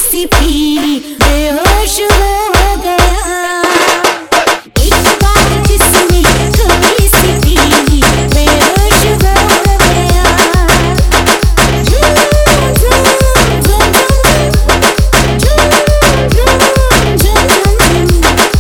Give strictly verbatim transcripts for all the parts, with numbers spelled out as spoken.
C P बेहोश हो गया। एक बार जिसने थोड़ी सी पी बेहोश हो गया। झूम झूम झूम झूम झूम झूम झूम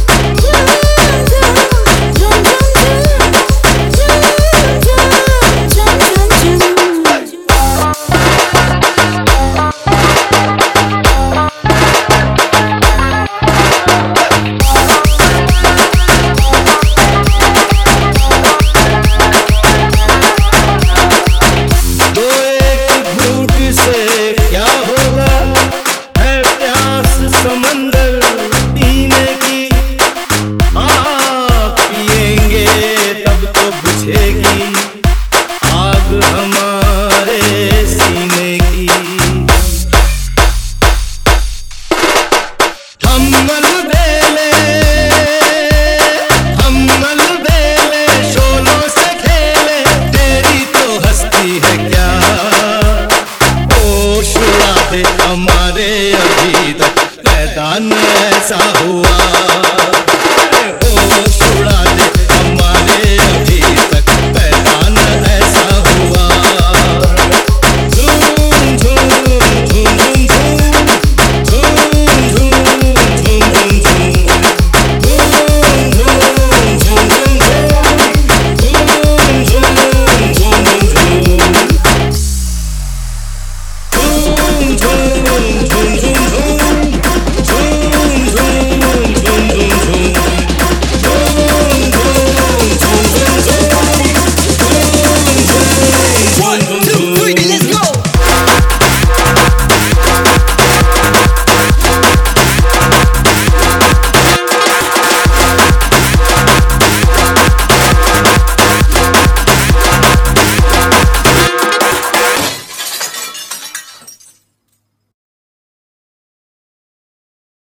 समंदर पीने की आग पिएंगे तब तो बुझेगी आग हमारे सीने की। हम अलबेले हम अलबेले शोलों से खेले, तेरी तो हस्ती है क्या होश उड़ा दे हमारे अभी तक मैदान ऐसा हुआ।